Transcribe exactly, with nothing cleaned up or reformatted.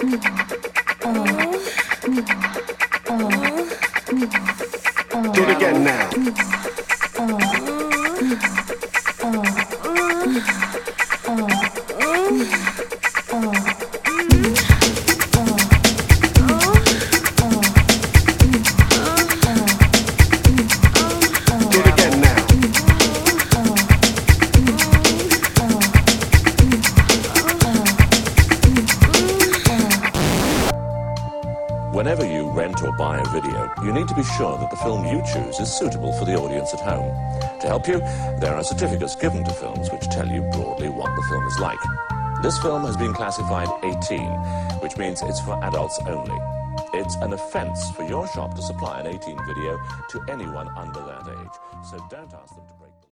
Do it again now. Whenever you rent or buy a video, you need to be sure that the film you choose is suitable for the audience at home. To help you, there are certificates given to films which tell you broadly what the film is like. This film has been classified eighteen, which means it's for adults only. It's an offence for your shop to supply an eighteen video to anyone under that age, so don't ask them to...